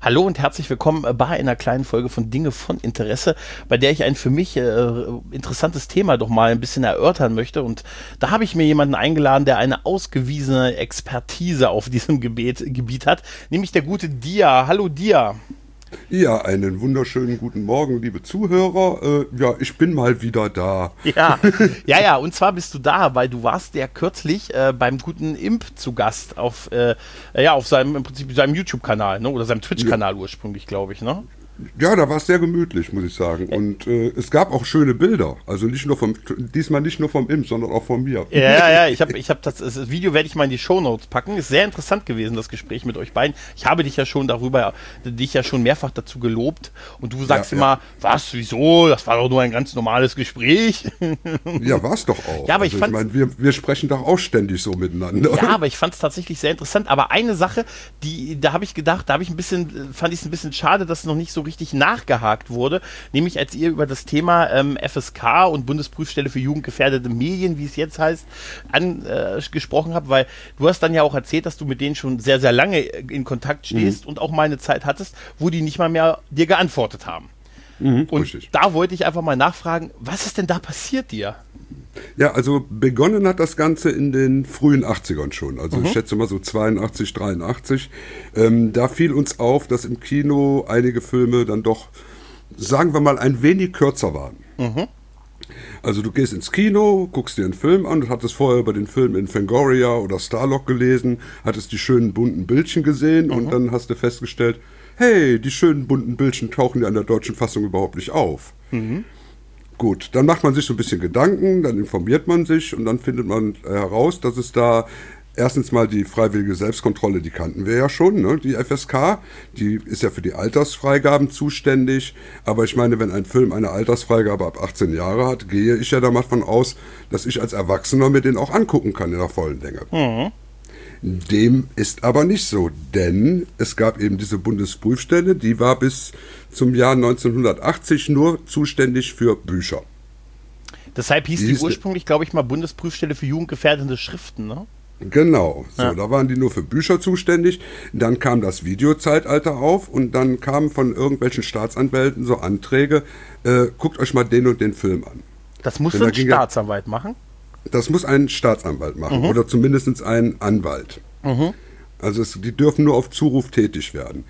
Hallo und herzlich willkommen bei einer kleinen Folge von Dinge von Interesse, bei der ich ein für mich interessantes Thema doch mal ein bisschen erörtern möchte. Und da habe ich mir jemanden eingeladen, der eine ausgewiesene Expertise auf diesem Gebiet hat, nämlich der gute Dia. Hallo Dia. Ja, einen wunderschönen guten Morgen, liebe Zuhörer. Ja, ich bin mal wieder da. Ja, und zwar bist du da, weil du warst ja kürzlich beim guten Imp zu Gast auf seinem, im Prinzip seinem YouTube-Kanal, ne? Oder seinem Twitch-Kanal ursprünglich, glaube ich, ne? Ja, da war es sehr gemütlich, muss ich sagen. Und es gab auch schöne Bilder. Also diesmal nicht nur vom Imp, sondern auch von mir. Ja, ich hab das Video werde ich mal in die Shownotes packen. Ist sehr interessant gewesen, das Gespräch mit euch beiden. Ich habe dich ja schon mehrfach dazu gelobt. Und du sagst immer, was, wieso? Das war doch nur ein ganz normales Gespräch. Ja, war es doch auch. Ja, aber also, ich meine, wir sprechen doch auch ständig so miteinander. Ja, aber ich fand es tatsächlich sehr interessant. Aber eine Sache, fand ich es ein bisschen schade, dass noch nicht so richtig nachgehakt wurde, nämlich als ihr über das Thema FSK und Bundesprüfstelle für jugendgefährdete Medien, wie es jetzt heißt, gesprochen habt, weil du hast dann ja auch erzählt, dass du mit denen schon sehr, sehr lange in Kontakt stehst und auch mal eine Zeit hattest, wo die nicht mal mehr dir geantwortet haben. Und richtig. Da wollte ich einfach mal nachfragen, was ist denn da passiert dir? Ja, also begonnen hat das Ganze in den frühen 80ern schon, also ich schätze mal so 82, 83. Da fiel uns auf, dass im Kino einige Filme dann doch, sagen wir mal, ein wenig kürzer waren. Also du gehst ins Kino, guckst dir einen Film an, du hattest vorher über den Film in Fangoria oder Starlog gelesen, hattest die schönen bunten Bildchen gesehen und dann hast du festgestellt, hey, die schönen bunten Bildchen tauchen ja in der deutschen Fassung überhaupt nicht auf. Gut, dann macht man sich so ein bisschen Gedanken, dann informiert man sich und dann findet man heraus, dass es da erstens mal die freiwillige Selbstkontrolle, die kannten wir ja schon, ne? Die FSK, die ist ja für die Altersfreigaben zuständig, aber ich meine, wenn ein Film eine Altersfreigabe ab 18 Jahre hat, gehe ich ja davon aus, dass ich als Erwachsener mir den auch angucken kann in der vollen Länge. Dem ist aber nicht so, denn es gab eben diese Bundesprüfstelle, die war bis zum Jahr 1980 nur zuständig für Bücher. Deshalb hieß die ursprünglich, glaube ich mal, Bundesprüfstelle für jugendgefährdende Schriften, ne? Genau, so, ja. Da waren die nur für Bücher zuständig. Dann kam das Videozeitalter auf und dann kamen von irgendwelchen Staatsanwälten so Anträge, guckt euch mal den und den Film an. Das muss ein Staatsanwalt machen? Das muss ein Staatsanwalt machen oder zumindest ein Anwalt. Also die dürfen nur auf Zuruf tätig werden.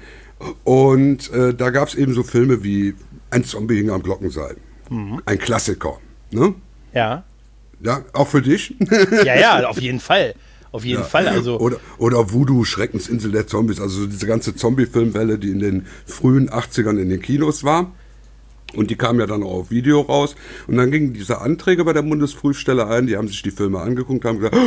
Und da gab es eben so Filme wie Ein Zombie hing am Glockenseil. Ein Klassiker. Ne? Ja. Ja, auch für dich? Ja, auf jeden Fall. Auf jeden Fall. Also oder Voodoo, Schreckensinsel der Zombies. Also diese ganze Zombie-Filmwelle, die in den frühen 80ern in den Kinos war. Und die kamen ja dann auch auf Video raus. Und dann gingen diese Anträge bei der Bundesprüfstelle ein. Die haben sich die Filme angeguckt und haben gesagt,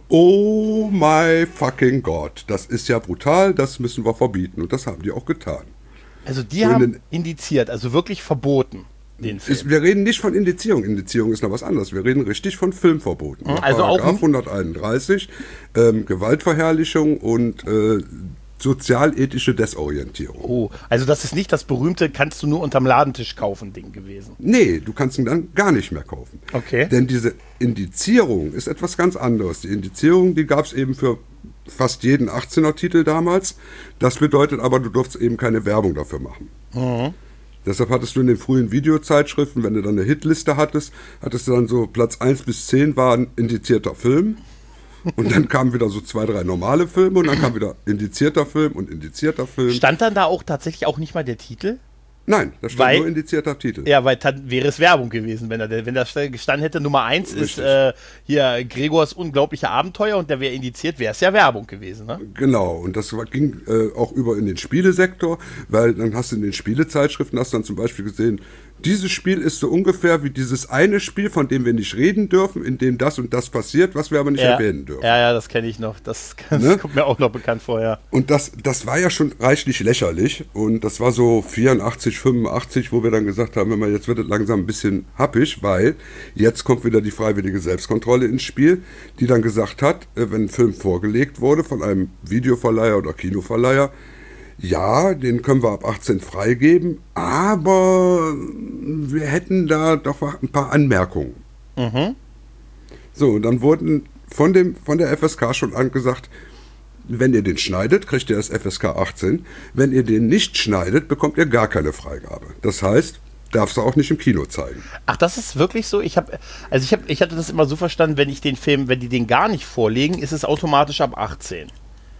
oh my fucking God, das ist ja brutal, das müssen wir verbieten. Und das haben die auch getan. Also die haben indiziert, also wirklich verboten. Wir reden nicht von Indizierung. Indizierung ist noch was anderes. Wir reden richtig von Filmverboten. Also Paragraph 131, Gewaltverherrlichung und sozialethische Desorientierung. Oh, also das ist nicht das berühmte, kannst du nur unterm Ladentisch kaufen Ding gewesen. Nee, du kannst ihn dann gar nicht mehr kaufen. Okay. Denn diese Indizierung ist etwas ganz anderes. Die Indizierung, die gab es eben für fast jeden 18er-Titel damals. Das bedeutet aber, du durftest eben keine Werbung dafür machen. Deshalb hattest du in den frühen Videozeitschriften, wenn du dann eine Hitliste hattest du dann so Platz 1 bis 10 war ein indizierter Film. Und dann kamen wieder so 2, 3 normale Filme und dann kam wieder indizierter Film und indizierter Film. Stand dann da auch tatsächlich auch nicht mal der Titel? Nein, da stand nur indizierter Titel. Ja, weil dann wäre es Werbung gewesen, wenn da gestanden hätte, Nummer 1 ist hier Gregors unglaubliche Abenteuer und der wäre indiziert, wäre es ja Werbung gewesen, ne? Genau, und das ging auch über in den Spielesektor, weil dann hast du in den Spielezeitschriften, hast dann zum Beispiel gesehen, dieses Spiel ist so ungefähr wie dieses eine Spiel, von dem wir nicht reden dürfen, in dem das und das passiert, was wir aber nicht erwähnen dürfen. Ja, das kenne ich noch. Das kommt mir auch noch bekannt vor, ja. Und das war ja schon reichlich lächerlich. Und das war so 84, 85, wo wir dann gesagt haben, jetzt wird es langsam ein bisschen happig, weil jetzt kommt wieder die freiwillige Selbstkontrolle ins Spiel, die dann gesagt hat, wenn ein Film vorgelegt wurde von einem Videoverleiher oder Kinoverleiher, ja, den können wir ab 18 freigeben, aber wir hätten da doch ein paar Anmerkungen. So, dann wurden von der FSK schon angesagt, wenn ihr den schneidet, kriegt ihr das FSK 18. Wenn ihr den nicht schneidet, bekommt ihr gar keine Freigabe. Das heißt, darfst du auch nicht im Kino zeigen. Ach, das ist wirklich so? Ich hatte das immer so verstanden, wenn die den gar nicht vorlegen, ist es automatisch ab 18.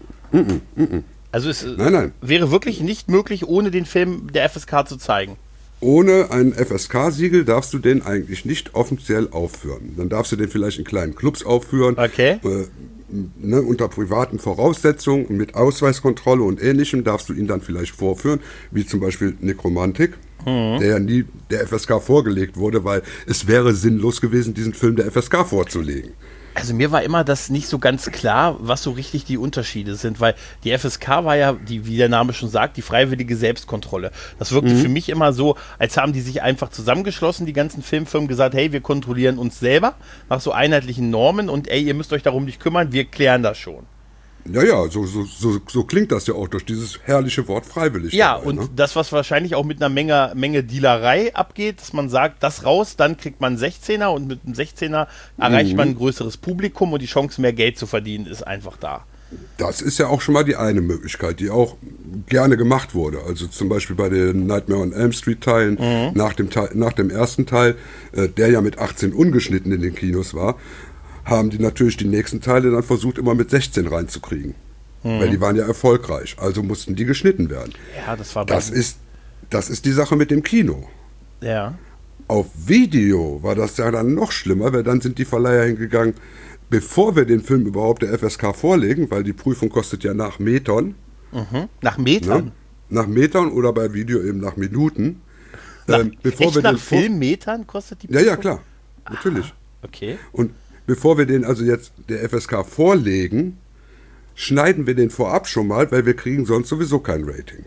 Also es Nein. wäre wirklich nicht möglich, ohne den Film der FSK zu zeigen. Ohne ein FSK-Siegel darfst du den eigentlich nicht offiziell aufführen. Dann darfst du den vielleicht in kleinen Clubs aufführen. Okay. Unter privaten Voraussetzungen und mit Ausweiskontrolle und Ähnlichem darfst du ihn dann vielleicht vorführen, wie zum Beispiel Nekromantik, der ja nie der FSK vorgelegt wurde, weil es wäre sinnlos gewesen, diesen Film der FSK vorzulegen. Also mir war immer das nicht so ganz klar, was so richtig die Unterschiede sind, weil die FSK war ja, wie der Name schon sagt, die freiwillige Selbstkontrolle. Das wirkte für mich immer so, als haben die sich einfach zusammengeschlossen, die ganzen Filmfirmen, gesagt, hey, wir kontrollieren uns selber nach so einheitlichen Normen und ey, ihr müsst euch darum nicht kümmern, wir klären das schon. Ja, so klingt das ja auch durch dieses herrliche Wort freiwillig. Ja, dabei, und ne? das, was wahrscheinlich auch mit einer Menge Dealerei abgeht, dass man sagt, das raus, dann kriegt man einen 16er und mit einem 16er erreicht man ein größeres Publikum und die Chance, mehr Geld zu verdienen, ist einfach da. Das ist ja auch schon mal die eine Möglichkeit, die auch gerne gemacht wurde. Also zum Beispiel bei den Nightmare on Elm Street Teilen, nach dem ersten Teil, der ja mit 18 ungeschnitten in den Kinos war, haben die natürlich die nächsten Teile dann versucht, immer mit 16 reinzukriegen. Weil die waren ja erfolgreich, also mussten die geschnitten werden. Ja, das ist die Sache mit dem Kino. Ja. Auf Video war das ja dann noch schlimmer, weil dann sind die Verleiher hingegangen, bevor wir den Film überhaupt der FSK vorlegen, weil die Prüfung kostet ja nach Metern. Nach Metern? Ne? Nach Metern oder bei Video eben nach Minuten. Bevor wir nach Filmmetern kostet die Prüfung? Ja, klar, natürlich. Okay. Und bevor wir den also jetzt der FSK vorlegen, schneiden wir den vorab schon mal, weil wir kriegen sonst sowieso kein Rating.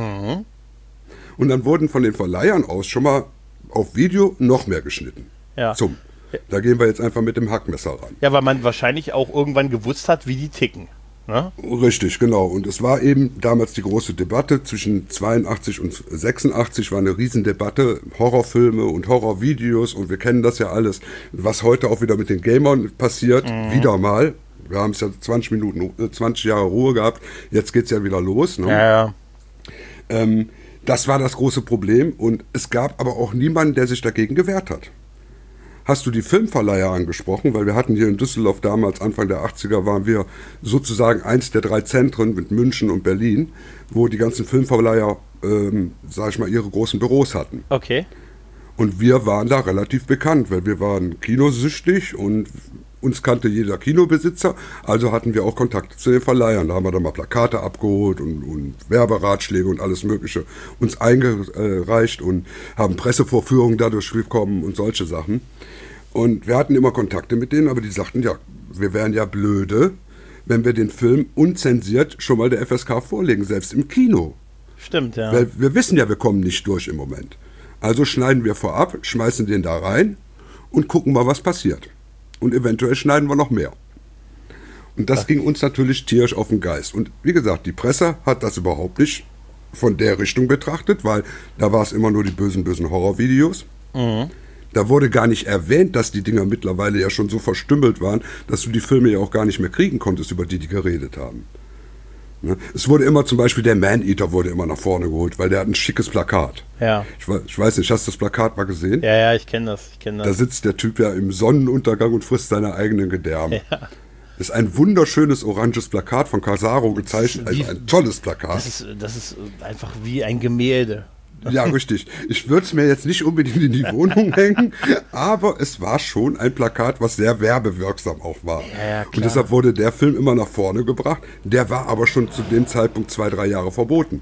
Und dann wurden von den Verleihern aus schon mal auf Video noch mehr geschnitten. Ja. Da gehen wir jetzt einfach mit dem Hackmesser ran. Ja, weil man wahrscheinlich auch irgendwann gewusst hat, wie die ticken. Ne? Richtig, genau. Und es war eben damals die große Debatte zwischen 82 und 86, war eine Riesendebatte, Horrorfilme und Horrorvideos und wir kennen das ja alles, was heute auch wieder mit den Gamern passiert, wieder mal. Wir haben es ja 20 Jahre Ruhe gehabt, jetzt geht es ja wieder los. Ne? Ja. Das war das große Problem und es gab aber auch niemanden, der sich dagegen gewehrt hat. Hast du die Filmverleiher angesprochen, weil wir hatten hier in Düsseldorf damals, Anfang der 80er, waren wir sozusagen eins der 3 Zentren mit München und Berlin, wo die ganzen Filmverleiher, sag ich mal, ihre großen Büros hatten. Okay. Und wir waren da relativ bekannt, weil wir waren kinosüchtig und uns kannte jeder Kinobesitzer, also hatten wir auch Kontakte zu den Verleihern. Da haben wir dann mal Plakate abgeholt und Werberatschläge und alles Mögliche uns eingereicht und haben Pressevorführungen dadurch bekommen und solche Sachen. Und wir hatten immer Kontakte mit denen, aber die sagten, ja, wir wären ja blöde, wenn wir den Film unzensiert schon mal der FSK vorlegen, selbst im Kino. Stimmt, ja. Weil wir wissen ja, wir kommen nicht durch im Moment. Also schneiden wir vorab, schmeißen den da rein und gucken mal, was passiert. Und eventuell schneiden wir noch mehr. Und das ging uns natürlich tierisch auf den Geist. Und wie gesagt, die Presse hat das überhaupt nicht von der Richtung betrachtet, weil da war es immer nur die bösen Horrorvideos. Da wurde gar nicht erwähnt, dass die Dinger mittlerweile ja schon so verstümmelt waren, dass du die Filme ja auch gar nicht mehr kriegen konntest, über die geredet haben. Ne? Es wurde immer zum Beispiel der Man-Eater wurde immer nach vorne geholt, weil der hat ein schickes Plakat. Ja. Ich weiß nicht, hast du das Plakat mal gesehen? Ja, ich kenne das. Da sitzt der Typ ja im Sonnenuntergang und frisst seine eigenen Gedärme. Ja. Das ist ein wunderschönes oranges Plakat von Casaro gezeichnet, also ein tolles Plakat. Das ist einfach wie ein Gemälde. Ja, richtig. Ich würde es mir jetzt nicht unbedingt in die Wohnung hängen, aber es war schon ein Plakat, was sehr werbewirksam auch war. Ja, und deshalb wurde der Film immer nach vorne gebracht. Der war aber schon zu dem Zeitpunkt 2-3 Jahre verboten.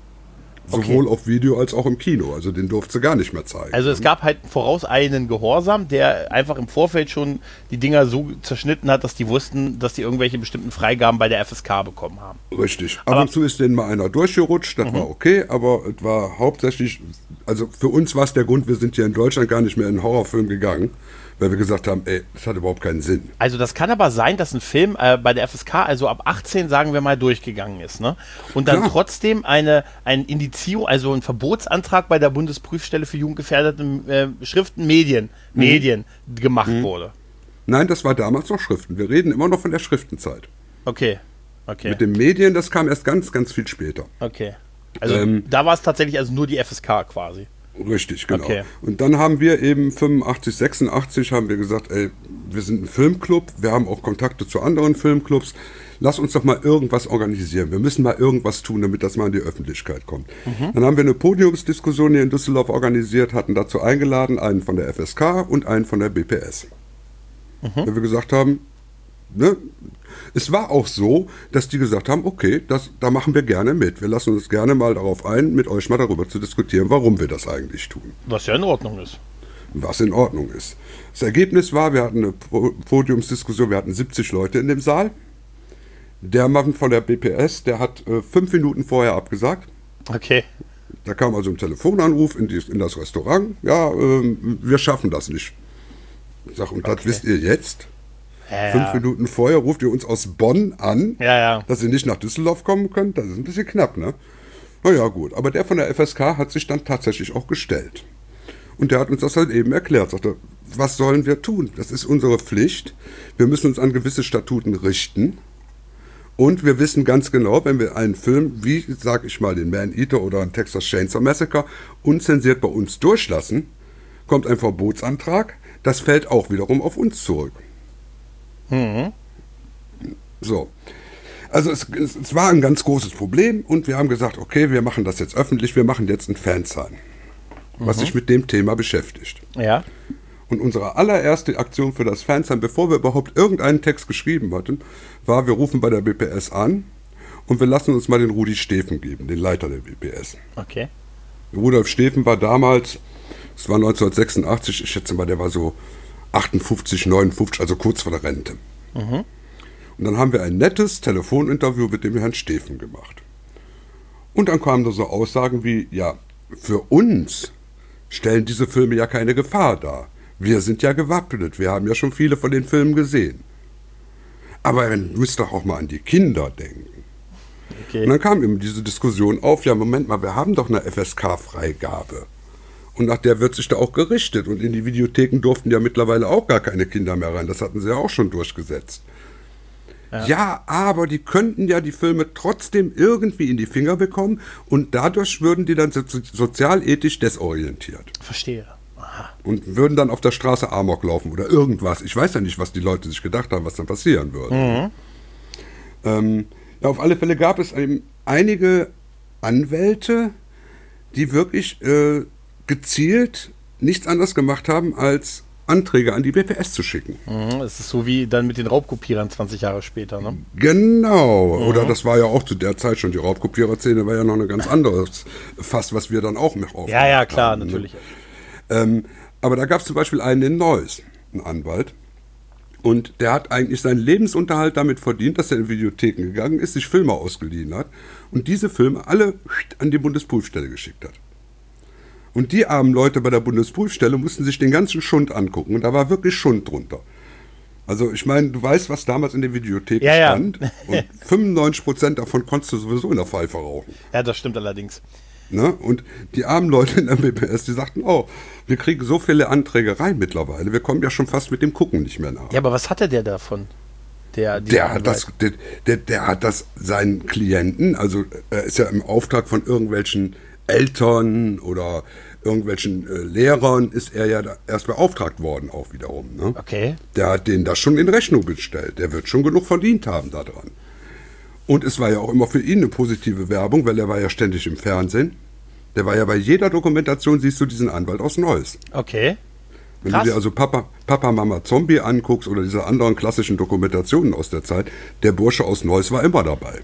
Sowohl auf Video als auch im Kino. Also den durfte sie gar nicht mehr zeigen. Also es gab halt vorauseilenden Gehorsam, der einfach im Vorfeld schon die Dinger so zerschnitten hat, dass die wussten, dass die irgendwelche bestimmten Freigaben bei der FSK bekommen haben. Richtig. Ab und zu ist denen mal einer durchgerutscht, das war okay, aber es war hauptsächlich, also für uns war es der Grund, wir sind hier in Deutschland gar nicht mehr in einen Horrorfilm gegangen, weil wir gesagt haben, das hat überhaupt keinen Sinn. Also das kann aber sein, dass ein Film bei der FSK, also ab 18, sagen wir mal, durchgegangen ist, ne? Und dann trotzdem ein Indizio, also ein Verbotsantrag bei der Bundesprüfstelle für jugendgefährdete Schriften, Medien gemacht wurde. Nein, das war damals noch Schriften. Wir reden immer noch von der Schriftenzeit. Okay. Okay. Mit den Medien, das kam erst ganz, ganz viel später. Okay. Also da war es tatsächlich also nur die FSK quasi. Richtig, genau. Okay. Und dann haben wir eben 85, 86 haben wir gesagt, ey, wir sind ein Filmclub, wir haben auch Kontakte zu anderen Filmclubs, lass uns doch mal irgendwas organisieren. Wir müssen mal irgendwas tun, damit das mal in die Öffentlichkeit kommt. Dann haben wir eine Podiumsdiskussion hier in Düsseldorf organisiert, hatten dazu eingeladen, einen von der FSK und einen von der BPS. Weil wir gesagt haben, ne, es war auch so, dass die gesagt haben, okay, da machen wir gerne mit. Wir lassen uns gerne mal darauf ein, mit euch mal darüber zu diskutieren, warum wir das eigentlich tun. Was ja in Ordnung ist. Was in Ordnung ist. Das Ergebnis war, wir hatten eine Podiumsdiskussion, wir hatten 70 Leute in dem Saal. Der Mann von der BPS, der hat 5 Minuten vorher abgesagt. Okay. Da kam also ein Telefonanruf in das Restaurant. Ja, wir schaffen das nicht. Ich sage, und das wisst ihr jetzt? 5 Minuten vorher ruft ihr uns aus Bonn an, dass ihr nicht nach Düsseldorf kommen könnt. Das ist ein bisschen knapp, ne? Naja, gut. Aber der von der FSK hat sich dann tatsächlich auch gestellt. Und der hat uns das halt eben erklärt. Sagte, was sollen wir tun? Das ist unsere Pflicht. Wir müssen uns an gewisse Statuten richten. Und wir wissen ganz genau, wenn wir einen Film, wie, sag ich mal, den Man-Eater oder ein Texas Chainsaw Massacre, unzensiert bei uns durchlassen, kommt ein Verbotsantrag. Das fällt auch wiederum auf uns zurück. So. Also es war ein ganz großes Problem und wir haben gesagt, okay, wir machen das jetzt öffentlich, wir machen jetzt ein Fansign, was sich mit dem Thema beschäftigt. Ja. Und unsere allererste Aktion für das Fansign, bevor wir überhaupt irgendeinen Text geschrieben hatten, war, wir rufen bei der BPS an und wir lassen uns mal den Rudi Steffen geben, den Leiter der BPS. Okay. Rudolf Steffen war damals, es war 1986, ich schätze mal, der war so 58, 59, also kurz vor der Rente. Und dann haben wir ein nettes Telefoninterview mit dem Herrn Steffen gemacht. Und dann kamen da so Aussagen wie, ja, für uns stellen diese Filme ja keine Gefahr dar. Wir sind ja gewappnet, wir haben ja schon viele von den Filmen gesehen. Aber ihr müsst doch auch mal an die Kinder denken. Okay. Und dann kam eben diese Diskussion auf, ja, Moment mal, wir haben doch eine FSK-Freigabe. Und nach der wird sich da auch gerichtet. Und in die Videotheken durften ja mittlerweile auch gar keine Kinder mehr rein. Das hatten sie ja auch schon durchgesetzt. Ja, aber die könnten ja die Filme trotzdem irgendwie in die Finger bekommen und dadurch würden die dann sozialethisch desorientiert. Verstehe. Aha. Und würden dann auf der Straße Amok laufen oder irgendwas. Ich weiß ja nicht, was die Leute sich gedacht haben, was dann passieren würde. Ja, auf alle Fälle gab es eben einige Anwälte, die wirklich gezielt nichts anderes gemacht haben, als Anträge an die BPS zu schicken. Das ist so wie dann mit den Raubkopierern 20 Jahre später, ne? Genau. Oder das war ja auch zu der Zeit schon, die Raubkopierer-Szene war ja noch eine ganz anderes Fass, was wir dann auch mit aufgemacht haben. Ja, klar, natürlich. Aber da gab es zum Beispiel einen in Neuss, einen Anwalt, und der hat eigentlich seinen Lebensunterhalt damit verdient, dass er in Videotheken gegangen ist, sich Filme ausgeliehen hat und diese Filme alle an die Bundesprüfstelle geschickt hat. Und die armen Leute bei der Bundesprüfstelle mussten sich den ganzen Schund angucken. Und da war wirklich Schund drunter. Also ich meine, du weißt, was damals in der Videothek stand. Und 95% davon konntest du sowieso in der Pfeife rauchen. Ja, das stimmt allerdings. Ne? Und die armen Leute in der BPS, die sagten, oh, wir kriegen so viele Anträge rein mittlerweile. Wir kommen ja schon fast mit dem Gucken nicht mehr nach. Ja, aber was hatte der davon? Der hat das seinen Klienten, also er ist ja im Auftrag von irgendwelchen Eltern oder irgendwelchen Lehrern ist er ja erst beauftragt worden, auch wiederum. Ne? Okay. Der hat denen das schon in Rechnung gestellt. Der wird schon genug verdient haben daran. Und es war ja auch immer für ihn eine positive Werbung, weil er war ja ständig im Fernsehen. Der war ja bei jeder Dokumentation, siehst du diesen Anwalt aus Neuss. Okay. Wenn du dir also Papa, Mama, Zombie anguckst oder diese anderen klassischen Dokumentationen aus der Zeit, der Bursche aus Neuss war immer dabei.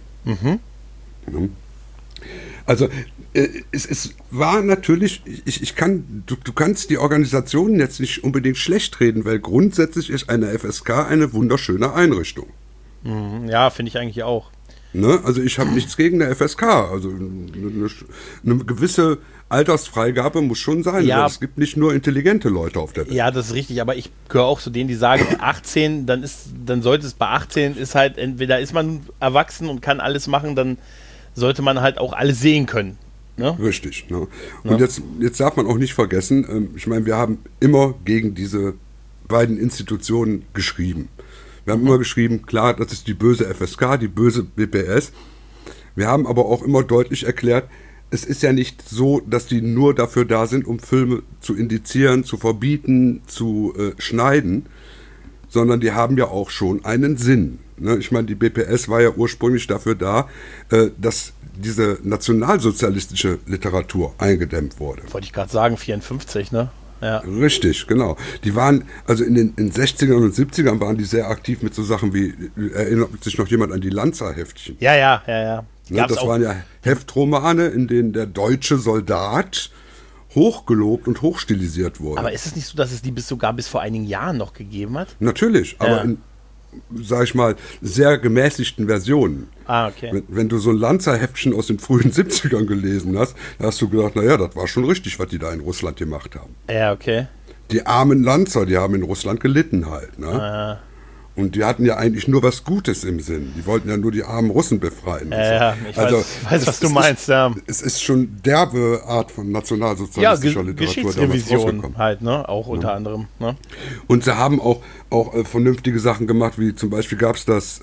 Also es war natürlich, du kannst die Organisationen jetzt nicht unbedingt schlecht reden, weil grundsätzlich ist eine FSK eine wunderschöne Einrichtung. Ja, finde ich eigentlich auch. Ne? Also ich habe nichts gegen eine FSK. Also eine gewisse Altersfreigabe muss schon sein. Ja. Es gibt nicht nur intelligente Leute auf der Welt. Ja, das ist richtig, aber ich gehöre auch zu denen, die sagen, 18, dann sollte es bei 18 ist halt, entweder ist man erwachsen und kann alles machen, dann sollte man halt auch alles sehen können. Ne? Richtig. Ne? Und jetzt darf man auch nicht vergessen, ich meine, wir haben immer gegen diese beiden Institutionen geschrieben. Wir haben immer geschrieben, klar, das ist die böse FSK, die böse BPS. Wir haben aber auch immer deutlich erklärt, es ist ja nicht so, dass die nur dafür da sind, um Filme zu indizieren, zu verbieten, zu schneiden, sondern die haben ja auch schon einen Sinn. Ne? Ich meine, die BPS war ja ursprünglich dafür da, dass diese nationalsozialistische Literatur eingedämmt wurde. Wollte ich gerade sagen, 54, ne? Ja. Richtig, genau. Die waren, also in den 60ern und 70ern waren die sehr aktiv mit so Sachen wie, erinnert sich noch jemand an die Lanza-Heftchen? Ja. Ne, das waren ja Heftromane, in denen der deutsche Soldat hochgelobt und hochstilisiert wurde. Aber ist es nicht so, dass es die sogar bis vor einigen Jahren noch gegeben hat? Natürlich, aber in, sag ich mal, sehr gemäßigten Versionen. Okay. Wenn du so ein Lanza-Heftchen aus den frühen 70ern gelesen hast, da hast du gedacht, naja, das war schon richtig, was die da in Russland gemacht haben. Ja, okay. Die armen Lanzer, die haben in Russland gelitten halt. Ne? Und die hatten ja eigentlich nur was Gutes im Sinn. Die wollten ja nur die armen Russen befreien. Ja, ich weiß, was du meinst. Es ist schon derbe Art von nationalsozialistischer Literatur. Geschichtsrevision halt, ne? Auch unter anderem. Ne? Und sie haben auch vernünftige Sachen gemacht, wie zum Beispiel gab es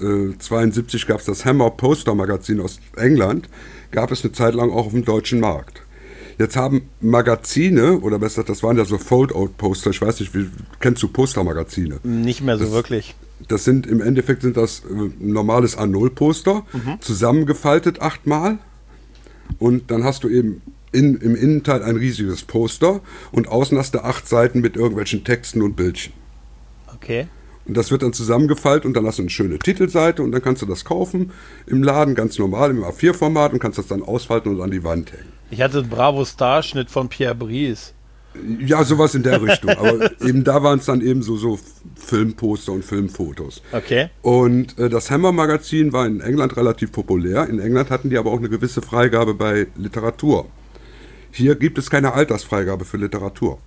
72 gab es das Hammer Poster Magazin aus England, gab es eine Zeit lang auch auf dem deutschen Markt. Jetzt haben Magazine, oder besser, das waren ja so Fold-Out-Poster, ich weiß nicht, kennst du Postermagazine? Nicht mehr so wirklich. Das sind, im Endeffekt sind das normales A0-Poster, zusammengefaltet 8-mal. Und dann hast du eben im Innenteil ein riesiges Poster und außen hast du 8 Seiten mit irgendwelchen Texten und Bildchen. Okay. Und das wird dann zusammengefaltet und dann hast du eine schöne Titelseite und dann kannst du das kaufen im Laden, ganz normal, im A4-Format und kannst das dann ausfalten und an die Wand hängen. Ich hatte einen Bravo-Star-Schnitt von Pierre Brice. Ja, sowas in der Richtung. Aber eben da waren es dann eben so Filmposter und Filmfotos. Okay. Und das Hammer-Magazin war in England relativ populär. In England hatten die aber auch eine gewisse Freigabe bei Literatur. Hier gibt es keine Altersfreigabe für Literatur.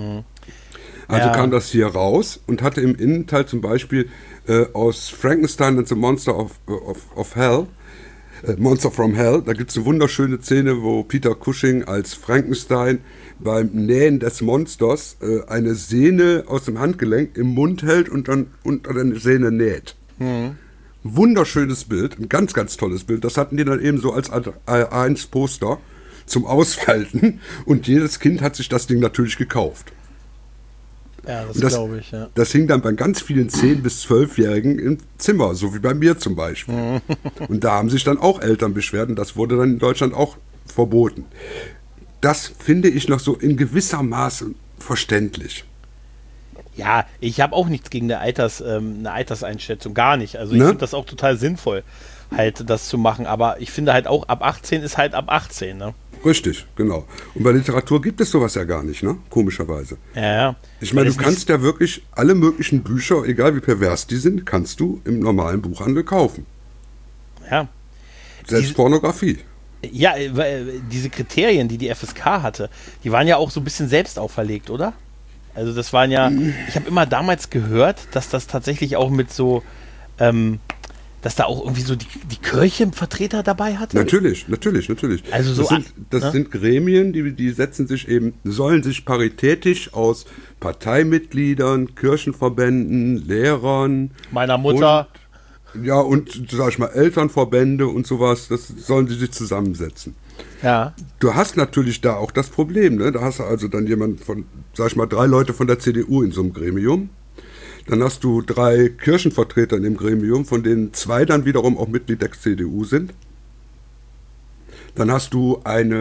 Also kam das hier raus und hatte im Innenteil zum Beispiel aus Frankenstein and the Monster of Hell, Monster from Hell, da gibt es eine wunderschöne Szene, wo Peter Cushing als Frankenstein beim Nähen des Monsters eine Sehne aus dem Handgelenk im Mund hält und dann unter der Sehne näht. Wunderschönes Bild, ein ganz, ganz tolles Bild. Das hatten die dann eben so als A1-Poster zum Ausfalten und jedes Kind hat sich das Ding natürlich gekauft. Ja, das glaube ich, ja. Das hing dann bei ganz vielen 10- bis 12-Jährigen im Zimmer, so wie bei mir zum Beispiel. Und da haben sich dann auch Eltern beschwert und das wurde dann in Deutschland auch verboten. Das finde ich noch so in gewisser Maße verständlich. Ja, ich habe auch nichts gegen eine Alterseinschätzung, gar nicht. Also ich finde das auch total sinnvoll, halt das zu machen. Aber ich finde halt auch, ab 18 ist halt ab 18, ne? Richtig, genau. Und bei Literatur gibt es sowas ja gar nicht, ne? Komischerweise. Ja. Ich meine, du kannst ja wirklich alle möglichen Bücher, egal wie pervers die sind, kannst du im normalen Buchhandel kaufen. Ja. Selbst Pornografie. Ja, diese Kriterien, die FSK hatte, die waren ja auch so ein bisschen selbst auferlegt, oder? Also das waren ja, ich habe immer damals gehört, dass das tatsächlich auch mit so, dass da auch irgendwie so die Kirche Vertreter dabei hatte. Natürlich. Also so das sind Gremien, die sollen sich paritätisch aus Parteimitgliedern, Kirchenverbänden, Lehrern, meiner Mutter und sag ich mal Elternverbände und sowas, das sollen sie sich zusammensetzen. Ja. Du hast natürlich da auch das Problem, ne? Da hast du also dann jemand sag ich mal 3 Leute von der CDU in so einem Gremium. Dann hast du 3 Kirchenvertreter in dem Gremium, von denen 2 dann wiederum auch Mitglied der CDU sind. Dann hast du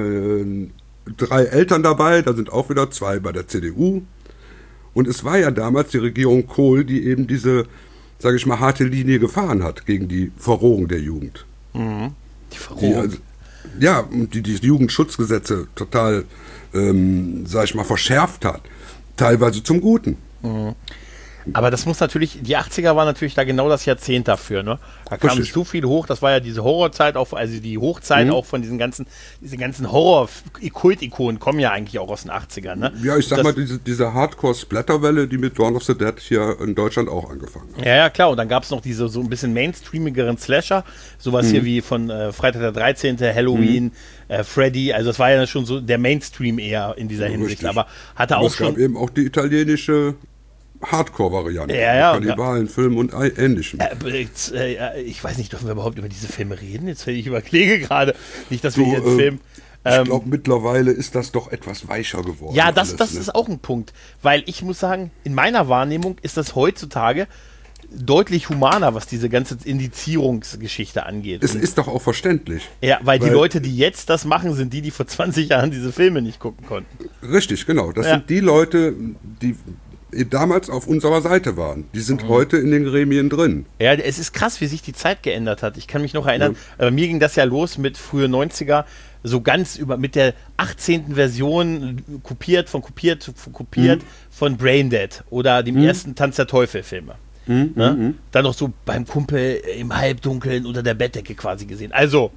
3 Eltern dabei, da sind auch wieder 2 bei der CDU. Und es war ja damals die Regierung Kohl, die eben diese, sage ich mal, harte Linie gefahren hat gegen die Verrohung der Jugend. Die Verrohung? Die Jugendschutzgesetze total, sage ich mal, verschärft hat. Teilweise zum Guten. Aber das muss natürlich, die 80er war natürlich da genau das Jahrzehnt dafür, ne? Da kam so viel hoch, das war ja diese Horrorzeit, also die Hochzeit auch von diese ganzen Horror-Kult-Ikonen kommen ja eigentlich auch aus den 80ern, ne? Ja, ich sag mal, diese Hardcore-Splatter-Welle, die mit Dawn of the Dead hier in Deutschland auch angefangen hat. Ja, klar, und dann gab es noch diese so ein bisschen mainstreamigeren Slasher, sowas hier wie von Freitag der 13., Halloween, Freddy, also das war ja schon so der Mainstream eher in dieser Hinsicht, aber hatte auch schon... Es gab eben auch die italienische Hardcore-Variante. Ja, Kannibalenfilm und Ähnlichem. Ich weiß nicht, dürfen wir überhaupt über diese Filme reden? Jetzt ich überlege gerade. Nicht, dass wir hier einen Film... Ich glaube, mittlerweile ist das doch etwas weicher geworden. Ja, das ist auch ein Punkt. Weil ich muss sagen, in meiner Wahrnehmung ist das heutzutage deutlich humaner, was diese ganze Indizierungsgeschichte angeht. Es ist doch auch verständlich. Ja, weil die Leute, die jetzt das machen, sind die vor 20 Jahren diese Filme nicht gucken konnten. Richtig, genau. Das sind die Leute, die damals auf unserer Seite waren. Die sind heute in den Gremien drin. Ja, es ist krass, wie sich die Zeit geändert hat. Ich kann mich noch erinnern, mir ging das ja los mit frühe 90er, so ganz mit der 18. Version kopiert von Braindead oder dem ersten Tanz der Teufel-Filme. Dann noch so beim Kumpel im Halbdunkeln unter der Bettdecke quasi gesehen. Also,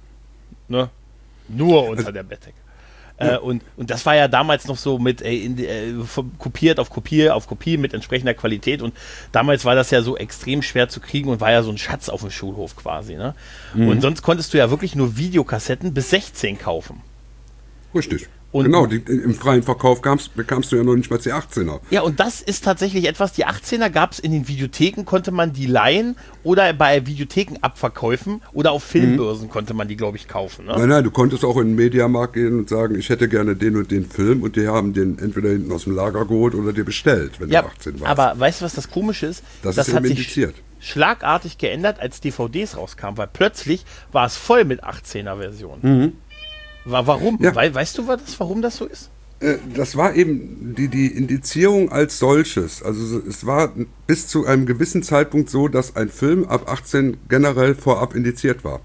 nur unter der Bettdecke. Und das war ja damals noch so mit kopiert auf Kopie mit entsprechender Qualität. Und damals war das ja so extrem schwer zu kriegen und war ja so ein Schatz auf dem Schulhof quasi. Ne? Und sonst konntest du ja wirklich nur Videokassetten bis 16 kaufen. Richtig. Und genau, im freien Verkauf bekamst du ja noch nicht mal die 18er. Ja, und das ist tatsächlich etwas, die 18er gab es in den Videotheken, konnte man die leihen oder bei Videothekenabverkäufen oder auf Filmbörsen konnte man die, glaube ich, kaufen. Ne? Nein, du konntest auch in den Mediamarkt gehen und sagen, ich hätte gerne den und den Film und die haben den entweder hinten aus dem Lager geholt oder dir bestellt, wenn du 18 warst. Aber weißt du, was das Komische ist? Das hat sich indiziert. Schlagartig geändert, als DVDs rauskamen, weil plötzlich war es voll mit 18er-Versionen. Warum? Ja. Weißt du, warum das so ist? Das war eben die Indizierung als solches. Also es war bis zu einem gewissen Zeitpunkt so, dass ein Film ab 18 generell vorab indiziert war.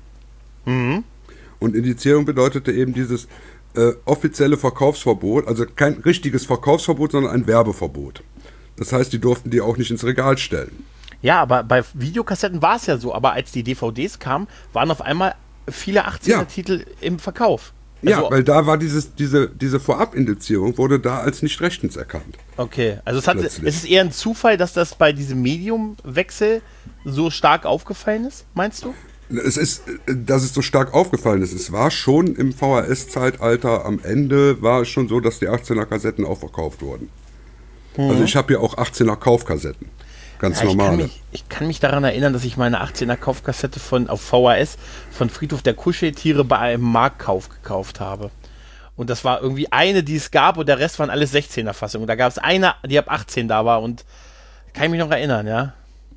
Und Indizierung bedeutete eben dieses offizielle Verkaufsverbot, also kein richtiges Verkaufsverbot, sondern ein Werbeverbot. Das heißt, die durften die auch nicht ins Regal stellen. Ja, aber bei Videokassetten war es ja so. Aber als die DVDs kamen, waren auf einmal viele 18er-Titel im Verkauf. Also, weil da war diese Vorabindizierung wurde da als nicht rechtens erkannt. Okay, also es ist eher ein Zufall, dass das bei diesem Mediumwechsel so stark aufgefallen ist, meinst du? Dass es so stark aufgefallen ist. Es war schon im VHS-Zeitalter am Ende, war es schon so, dass die 18er-Kassetten auch verkauft wurden. Also ich habe ja auch 18er Kaufkassetten. Ganz normale. Ich kann mich daran erinnern, dass ich meine 18er Kaufkassette auf VHS von Friedhof der Kuscheltiere bei einem Marktkauf gekauft habe. Und das war irgendwie eine, die es gab und der Rest waren alles 16er Fassungen. Und da gab es eine, die ab 18 da war und kann ich mich noch erinnern, ja.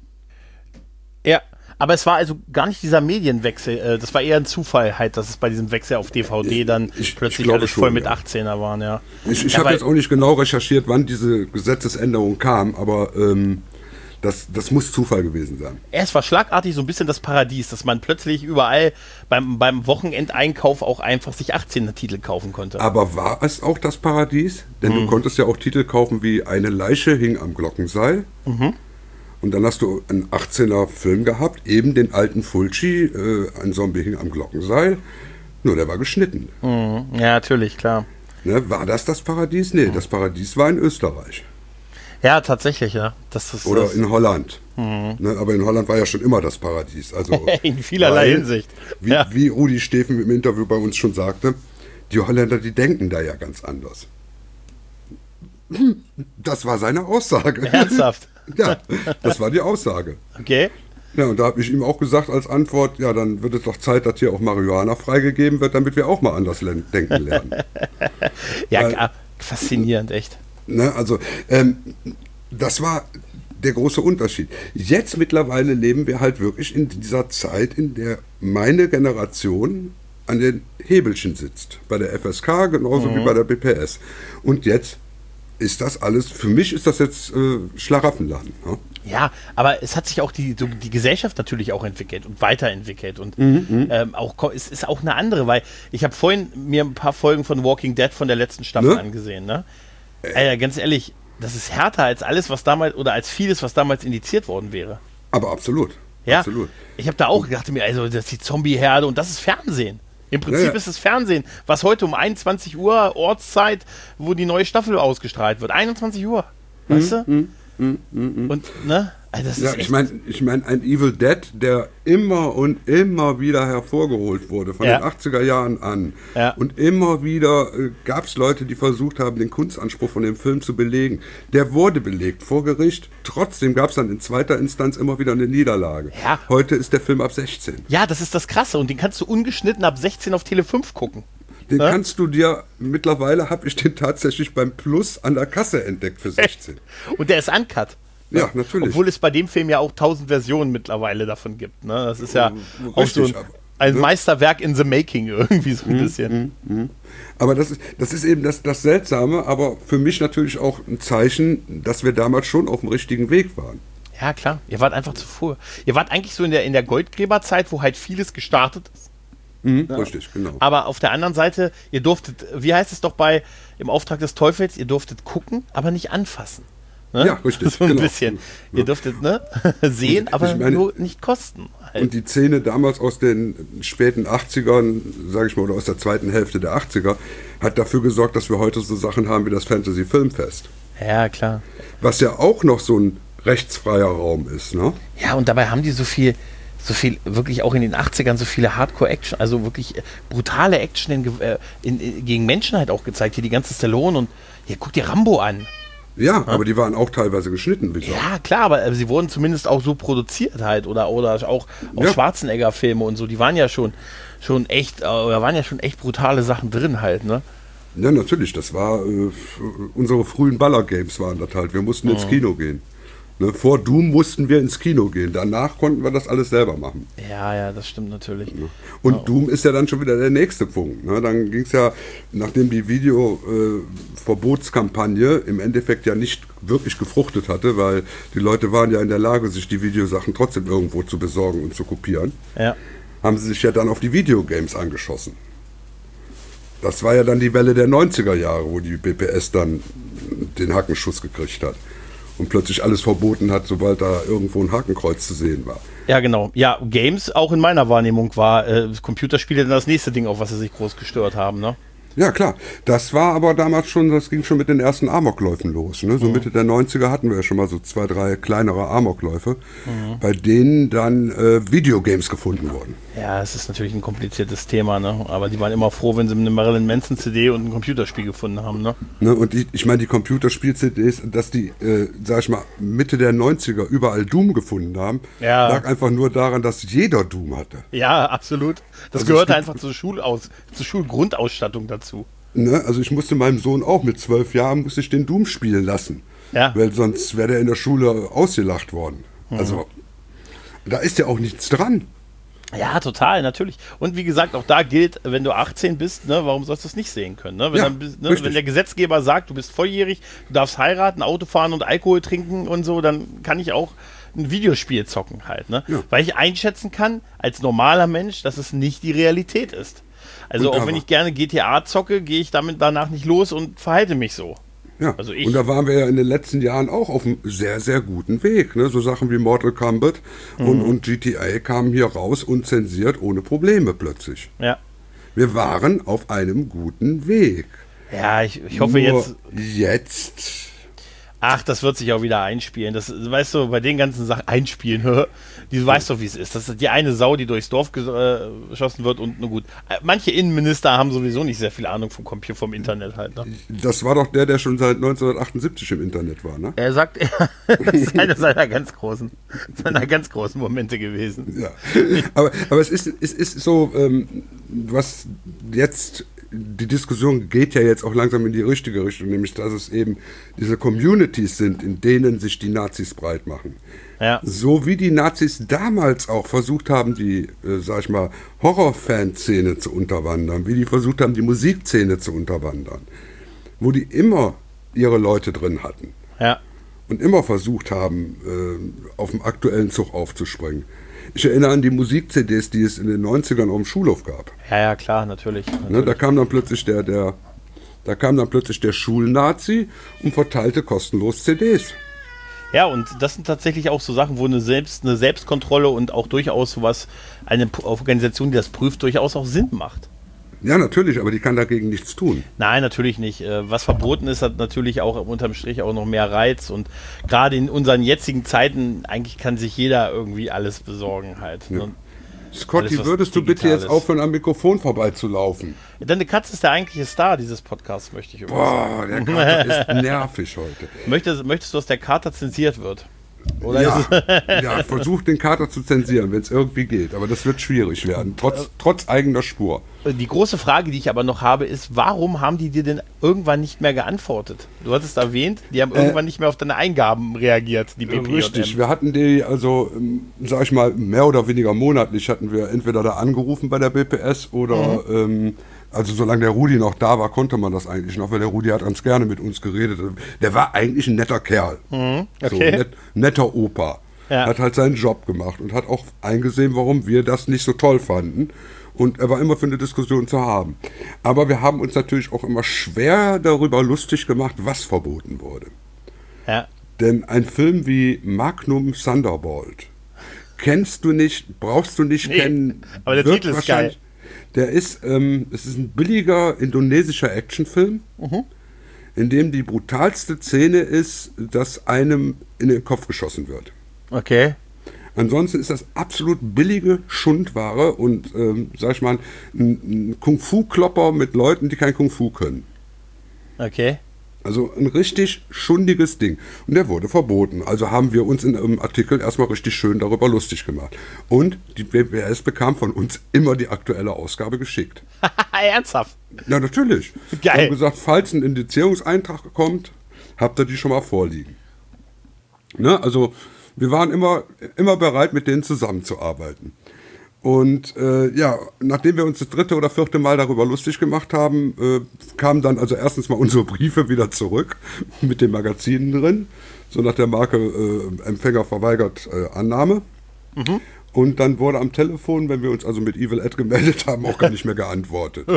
Ja, aber es war also gar nicht dieser Medienwechsel. Das war eher ein Zufall halt, dass es bei diesem Wechsel auf DVD dann plötzlich alles voll mit 18er waren, ja. Ich habe jetzt auch nicht genau recherchiert, wann diese Gesetzesänderung kam, aber das muss Zufall gewesen sein. Es war schlagartig so ein bisschen das Paradies, dass man plötzlich überall beim Wochenendeinkauf auch einfach sich 18er Titel kaufen konnte. Aber war es auch das Paradies? Denn du konntest ja auch Titel kaufen wie Eine Leiche hing am Glockenseil. Und dann hast du einen 18er Film gehabt, eben den alten Fulci, ein Zombie hing am Glockenseil. Nur der war geschnitten. Ja, natürlich, klar. Ne, war das Paradies? Nee, das Paradies war in Österreich. Ja, tatsächlich, ja. Oder in Holland. Ne, aber in Holland war ja schon immer das Paradies. Also, in vielerlei Hinsicht. Wie Rudi Steffen im Interview bei uns schon sagte, die Holländer, die denken da ja ganz anders. Das war seine Aussage. Ernsthaft? Ja, das war die Aussage. Okay. Ja, und da habe ich ihm auch gesagt als Antwort, ja, dann wird es doch Zeit, dass hier auch Marihuana freigegeben wird, damit wir auch mal anders denken lernen. Ja, faszinierend, echt. Ne, also, das war der große Unterschied. Jetzt mittlerweile leben wir halt wirklich in dieser Zeit, in der meine Generation an den Hebelchen sitzt. Bei der FSK genauso wie bei der BPS. Und jetzt ist das alles, für mich ist das jetzt Schlaraffenland. Ne? Ja, aber es hat sich auch die Gesellschaft natürlich auch entwickelt und weiterentwickelt. Und es ist auch eine andere, weil ich habe vorhin mir ein paar Folgen von Walking Dead von der letzten Staffel angesehen. Ne? Ganz ehrlich, das ist härter als alles, was damals, oder als vieles, was damals indiziert worden wäre. Aber absolut. Ja, absolut. Ich habe da auch gedacht, also das ist die Zombie-Herde und das ist Fernsehen. Im Prinzip ist es Fernsehen, was heute um 21 Uhr Ortszeit, wo die neue Staffel ausgestrahlt wird. 21 Uhr, weißt du? Und, ne? Also das Ja, ist ich mein, ein Evil Dead, der immer und immer wieder hervorgeholt wurde, von den 80er Jahren an. Ja. Und immer wieder gab es Leute, die versucht haben, den Kunstanspruch von dem Film zu belegen. Der wurde belegt vor Gericht. Trotzdem gab es dann in zweiter Instanz immer wieder eine Niederlage. Ja. Heute ist der Film ab 16. Ja, das ist das Krasse. Und den kannst du ungeschnitten ab 16 auf Tele 5 gucken. Den kannst du dir, mittlerweile habe ich den tatsächlich beim Plus an der Kasse entdeckt für 16. Und der ist uncut. Ja, natürlich. Obwohl es bei dem Film ja auch 1000 Versionen mittlerweile davon gibt. Ne? Das ist ja auch Richtig, so ein Meisterwerk in the making irgendwie so ein bisschen. Aber das ist eben das Seltsame, aber für mich natürlich auch ein Zeichen, dass wir damals schon auf dem richtigen Weg waren. Ja, klar. Ihr wart einfach zu früh. Ihr wart eigentlich so in der Goldgräberzeit, wo halt vieles gestartet ist. Richtig, genau. Aber auf der anderen Seite, ihr durftet, wie heißt es doch bei im Auftrag des Teufels, ihr durftet gucken, aber nicht anfassen. Ne? Ja, richtig. So ein genau. bisschen. Ihr durftet sehen, aber nur nicht kosten. Halt. Und die Szene damals aus den späten 80ern, sage ich mal, oder aus der zweiten Hälfte der 80er, hat dafür gesorgt, dass wir heute so Sachen haben wie das Fantasy Filmfest. Ja, klar. Was ja auch noch so ein rechtsfreier Raum ist, ne? Ja, und dabei haben die so viel wirklich auch in den 80ern so viele Hardcore-Action, also wirklich brutale Action gegen Menschen halt auch gezeigt. Hier die ganze Stallone und hier guck dir Rambo an. Ja, aber die waren auch teilweise geschnitten, wie gesagt. Ja, klar, aber sie wurden zumindest auch so produziert halt oder auch Schwarzenegger-Filme und so, die waren ja schon echt, da waren ja schon echt brutale Sachen drin halt, ne? Ja, natürlich, das war unsere frühen Baller-Games waren das halt. Wir mussten ins Kino gehen. Ne, vor Doom mussten wir ins Kino gehen. Danach konnten wir das alles selber machen. Ja, das stimmt natürlich. Ja. Und Doom ist ja dann schon wieder der nächste Punkt. Ne? Dann ging es ja, nachdem die Video-Verbotskampagne im Endeffekt ja nicht wirklich gefruchtet hatte, weil die Leute waren ja in der Lage, sich die Videosachen trotzdem irgendwo zu besorgen und zu kopieren, haben sie sich ja dann auf die Videogames angeschossen. Das war ja dann die Welle der 90er Jahre, wo die BPS dann den Hackenschuss gekriegt hat. Und plötzlich alles verboten hat, sobald da irgendwo ein Hakenkreuz zu sehen war. Ja, genau. Ja, Games, auch in meiner Wahrnehmung war Computerspiele dann das nächste Ding, auf was sie sich groß gestört haben, ne? Ja, klar. Das war aber damals schon, das ging schon mit den ersten Amokläufen los. Ne? So Mitte der 90er hatten wir ja schon mal so 2, 3 kleinere Amokläufe, bei denen dann Videogames gefunden wurden. Ja, es ist natürlich ein kompliziertes Thema, ne? Aber die waren immer froh, wenn sie eine Marilyn Manson CD und ein Computerspiel gefunden haben, ne? Und ich meine, die Computerspiel-CDs, dass die, sag ich mal, Mitte der 90er überall Doom gefunden haben, lag einfach nur daran, dass jeder Doom hatte. Ja, absolut. Das Also gehörte einfach zur Schulgrundausstattung dazu. Ne? Also ich musste meinem Sohn auch mit 12 Jahren musste ich den Doom spielen lassen. Ja. Weil sonst wäre der in der Schule ausgelacht worden. Also da ist ja auch nichts dran. Ja, total, natürlich. Und wie gesagt, auch da gilt, wenn du 18 bist, ne, warum sollst du es nicht sehen können? Ne? Wenn der Gesetzgeber sagt, du bist volljährig, du darfst heiraten, Auto fahren und Alkohol trinken und so, dann kann ich auch ein Videospiel zocken halt. Ne? Ja. Weil ich einschätzen kann, als normaler Mensch, dass es nicht die Realität ist. Also auch wenn ich gerne GTA zocke, gehe ich damit danach nicht los und verhalte mich so. Ja, also und da waren wir ja in den letzten Jahren auch auf einem sehr, sehr guten Weg. Ne? So Sachen wie Mortal Kombat und GTA kamen hier raus, unzensiert, ohne Probleme plötzlich. Ja. Wir waren auf einem guten Weg. Ja, ich hoffe jetzt... Ach, das wird sich auch wieder einspielen. Das, weißt du, bei den ganzen Sachen einspielen, du weißt doch, wie es ist. Das ist die eine Sau, die durchs Dorf geschossen wird und nur gut. Manche Innenminister haben sowieso nicht sehr viel Ahnung vom Internet halt. Ne? Das war doch der schon seit 1978 im Internet war, ne? Er sagt, das ist einer seiner ganz großen Momente gewesen. Ja, aber es ist so, was jetzt... Die Diskussion geht ja jetzt auch langsam in die richtige Richtung, nämlich dass es eben diese Communities sind, in denen sich die Nazis breit machen. Ja. So wie die Nazis damals auch versucht haben, die, sag ich mal, Horror-Fan-Szene zu unterwandern, wie die versucht haben, die Musikszene zu unterwandern, wo die immer ihre Leute drin hatten. Ja. Und immer versucht haben, auf dem aktuellen Zug aufzuspringen. Ich erinnere an die Musik-CDs, die es in den 90ern auf dem Schulhof gab. Ja, klar, natürlich. Ne, da kam dann plötzlich der Schulnazi und verteilte kostenlos CDs. Ja, und das sind tatsächlich auch so Sachen, wo eine Selbstkontrolle und auch durchaus sowas, eine Organisation, die das prüft, durchaus auch Sinn macht. Ja, natürlich, aber die kann dagegen nichts tun. Nein, natürlich nicht. Was verboten ist, hat natürlich auch unterm Strich auch noch mehr Reiz. Und gerade in unseren jetzigen Zeiten, eigentlich kann sich jeder irgendwie alles besorgen halt. Ja. Und Scotty, alles, würdest du bitte digital jetzt ist. aufhören, am Mikrofon vorbeizulaufen? Deine Katze ist der eigentliche Star dieses Podcasts, möchte ich übrigens sagen. Boah, der Kater ist nervig heute. Möchtest du, dass der Kater zensiert wird? Oder Ja, ist es ja, versuch den Kater zu zensieren, wenn es irgendwie geht. Aber das wird schwierig werden, trotz eigener Spur. Die große Frage, die ich aber noch habe, ist, warum haben die dir denn irgendwann nicht mehr geantwortet? Du hattest erwähnt, die haben irgendwann nicht mehr auf deine Eingaben reagiert, die BP. Richtig, wir hatten die, also, sag ich mal, mehr oder weniger monatlich hatten wir entweder da angerufen bei der BPS oder, also solange der Rudi noch da war, konnte man das eigentlich noch, weil der Rudi hat ganz gerne mit uns geredet. Der war eigentlich ein netter Kerl. Okay. So, netter Opa. Ja. Hat halt seinen Job gemacht und hat auch eingesehen, warum wir das nicht so toll fanden. Und er war immer für eine Diskussion zu haben. Aber wir haben uns natürlich auch immer schwer darüber lustig gemacht, was verboten wurde. Ja. Denn ein Film wie Magnum Thunderbolt kennst du nicht, brauchst du nicht kennen. Aber der wird Titel ist wahrscheinlich- geil. Der ist, es ist ein billiger indonesischer Actionfilm, in dem die brutalste Szene ist, dass einem in den Kopf geschossen wird. Okay. Ansonsten ist das absolut billige Schundware und, sag ich mal, ein Kung-Fu-Klopper mit Leuten, die kein Kung-Fu können. Okay. Also ein richtig schundiges Ding. Und der wurde verboten. Also haben wir uns in einem Artikel erstmal richtig schön darüber lustig gemacht. Und die BPS bekam von uns immer die aktuelle Ausgabe geschickt. Ernsthaft? Ja, natürlich. Geil. Wir haben gesagt, falls ein Indizierungseintrag kommt, habt ihr die schon mal vorliegen. Ne? Also wir waren immer bereit, mit denen zusammenzuarbeiten. Und ja, nachdem wir uns das 3. oder 4. Mal darüber lustig gemacht haben, kamen dann also erstens mal unsere Briefe wieder zurück mit den Magazinen drin, so nach der Marke Empfänger verweigert Annahme. Und dann wurde am Telefon, wenn wir uns also mit Evil Ed gemeldet haben, auch gar nicht mehr geantwortet.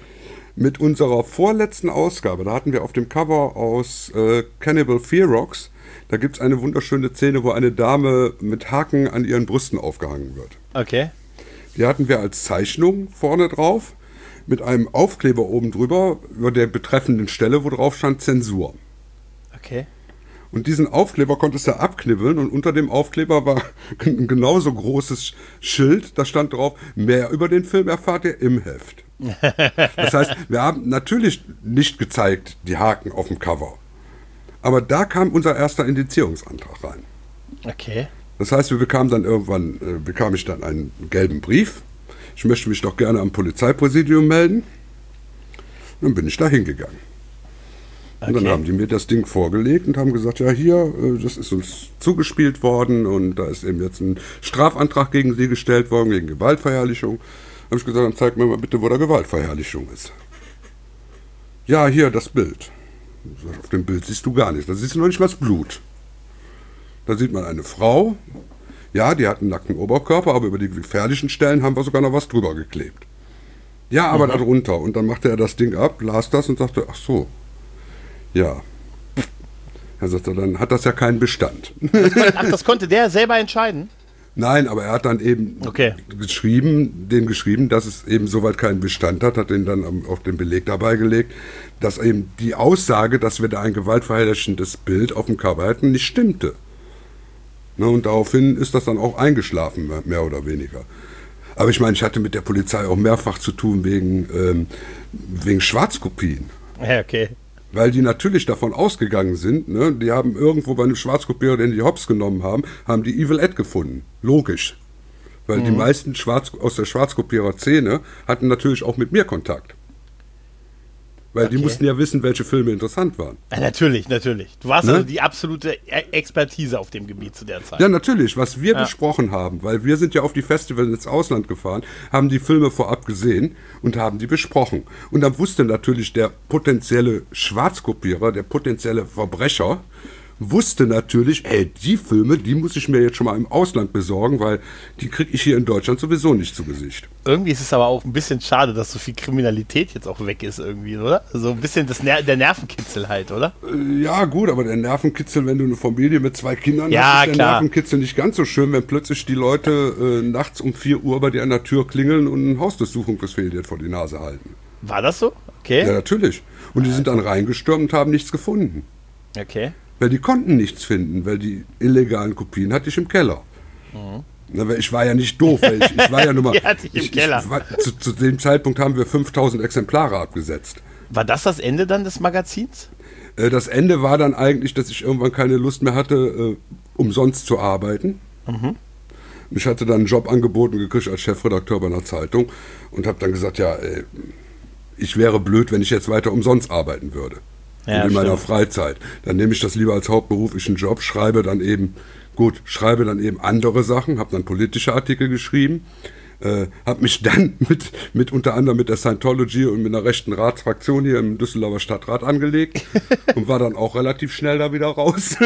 Mit unserer vorletzten Ausgabe, da hatten wir auf dem Cover aus Cannibal Ferox, da gibt es eine wunderschöne Szene, wo eine Dame mit Haken an ihren Brüsten aufgehangen wird. Okay. Die hatten wir als Zeichnung vorne drauf, mit einem Aufkleber oben drüber, über der betreffenden Stelle, wo drauf stand Zensur. Okay. Und diesen Aufkleber konntest du abknibbeln und unter dem Aufkleber war ein genauso großes Schild, da stand drauf, mehr über den Film erfahrt ihr im Heft. Das heißt, wir haben natürlich nicht gezeigt, die Haken auf dem Cover. Aber da kam unser erster Indizierungsantrag rein. Okay. Das heißt, wir bekamen dann irgendwann, bekam ich dann einen gelben Brief. Ich möchte mich doch gerne am Polizeipräsidium melden. Dann bin ich da hingegangen. Und dann haben die mir das Ding vorgelegt und haben gesagt, ja hier, das ist uns zugespielt worden und da ist eben jetzt ein Strafantrag gegen Sie gestellt worden, wegen Gewaltverherrlichung. Da habe ich gesagt, dann zeig mir mal bitte, wo da Gewaltverherrlichung ist. Ja, hier, das Bild. Auf dem Bild siehst du gar nichts, da siehst du noch nicht mal das Blut. Da sieht man eine Frau, ja, die hat einen nackten Oberkörper, aber über die gefährlichen Stellen haben wir sogar noch was drüber geklebt. Ja, aber darunter. Und dann machte er das Ding ab, las das und sagte, ach so, ja. Er sagte, dann hat das ja keinen Bestand. Ach, das konnte der selber entscheiden? Nein, aber er hat dann eben geschrieben, dass es eben soweit keinen Bestand hat den dann auf den Beleg dabei gelegt, dass eben die Aussage, dass wir da ein gewaltverherrlichendes Bild auf dem Cover hätten, nicht stimmte. Ne, und daraufhin ist das dann auch eingeschlafen, mehr oder weniger. Aber ich meine, ich hatte mit der Polizei auch mehrfach zu tun wegen Schwarzkopien. Ja, okay. Weil die natürlich davon ausgegangen sind, ne, die haben irgendwo bei einem Schwarzkopierer, den die Hops genommen haben, haben die Evil Ed gefunden. Logisch. Weil die meisten aus der Schwarzkopierer-Szene hatten natürlich auch mit mir Kontakt. Weil die mussten ja wissen, welche Filme interessant waren. Ja, natürlich. Du warst Ne? also die absolute Expertise auf dem Gebiet zu der Zeit. Ja, natürlich, was wir besprochen haben, weil wir sind ja auf die Festivals ins Ausland gefahren, haben die Filme vorab gesehen und haben die besprochen. Und dann wusste natürlich der potenzielle Schwarzkopierer, der potenzielle Verbrecher, wusste natürlich, die Filme, die muss ich mir jetzt schon mal im Ausland besorgen, weil die kriege ich hier in Deutschland sowieso nicht zu Gesicht. Irgendwie ist es aber auch ein bisschen schade, dass so viel Kriminalität jetzt auch weg ist irgendwie, oder? So ein bisschen der Nervenkitzel halt, oder? Ja gut, aber der Nervenkitzel, wenn du eine Familie mit 2 Kindern hast, ist der Nervenkitzel nicht ganz so schön, wenn plötzlich die Leute nachts um 4 Uhr bei dir an der Tür klingeln und ein Hausdurchsuchungsbefehl dir vor die Nase halten. War das so? Okay. Ja, natürlich. Und die sind dann reingestürmt und haben nichts gefunden. Okay. Weil die konnten nichts finden, weil die illegalen Kopien hatte ich im Keller. Na, weil ich war ja nicht doof, weil ich war ja nur mal... Die hatte ich im Keller. Zu dem Zeitpunkt haben wir 5000 Exemplare abgesetzt. War das Ende dann des Magazins? Das Ende war dann eigentlich, dass ich irgendwann keine Lust mehr hatte, umsonst zu arbeiten. Ich hatte dann ein Jobangebot gekriegt als Chefredakteur bei einer Zeitung und habe dann gesagt, ja, ich wäre blöd, wenn ich jetzt weiter umsonst arbeiten würde. Ja, in meiner Freizeit. Dann nehme ich das lieber als hauptberuflichen Job, schreibe dann eben andere Sachen, habe dann politische Artikel geschrieben, habe mich dann mit unter anderem mit der Scientology und mit einer rechten Ratsfraktion hier im Düsseldorfer Stadtrat angelegt und war dann auch relativ schnell da wieder raus.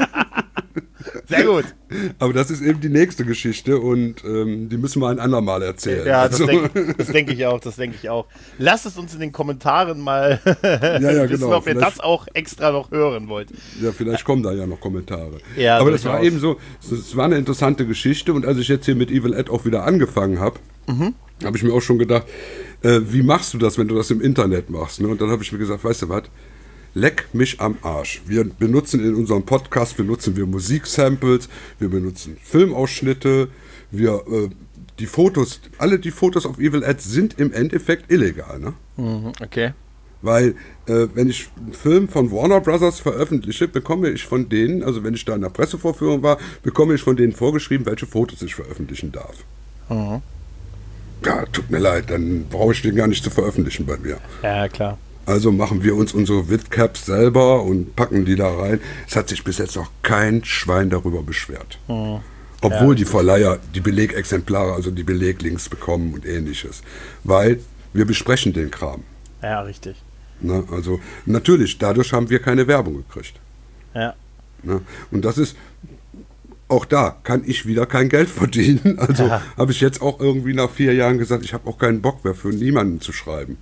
Sehr gut. Aber das ist eben die nächste Geschichte und die müssen wir ein andermal erzählen. Ja, das denke ich auch. Lasst es uns in den Kommentaren mal wissen, genau. Ob ihr das auch extra noch hören wollt. Ja, vielleicht kommen da ja noch Kommentare. Ja, aber das war eben so, es war eine interessante Geschichte und als ich jetzt hier mit Evil Ed auch wieder angefangen habe, habe ich mir auch schon gedacht, wie machst du das, wenn du das im Internet machst? Ne? Und dann habe ich mir gesagt, weißt du was? Leck mich am Arsch. Wir benutzen in unserem Podcast Musiksamples, wir benutzen Filmausschnitte, die Fotos auf Evil Ed sind im Endeffekt illegal. Ne? Okay. Weil, wenn ich einen Film von Warner Brothers veröffentliche, bekomme ich von denen, also wenn ich da in der Pressevorführung war, bekomme ich von denen vorgeschrieben, welche Fotos ich veröffentlichen darf. Ja, tut mir leid, dann brauche ich den gar nicht zu veröffentlichen bei mir. Ja, klar. Also machen wir uns unsere Vidcaps selber und packen die da rein. Es hat sich bis jetzt noch kein Schwein darüber beschwert. Obwohl die Verleiher die Belegexemplare, also die Beleglinks bekommen und ähnliches. Weil wir besprechen den Kram. Ja, richtig. Na, also natürlich, dadurch haben wir keine Werbung gekriegt. Ja. Na, und das ist, auch da kann ich wieder kein Geld verdienen. Also habe ich jetzt auch irgendwie nach 4 Jahren gesagt, ich habe auch keinen Bock mehr für niemanden zu schreiben.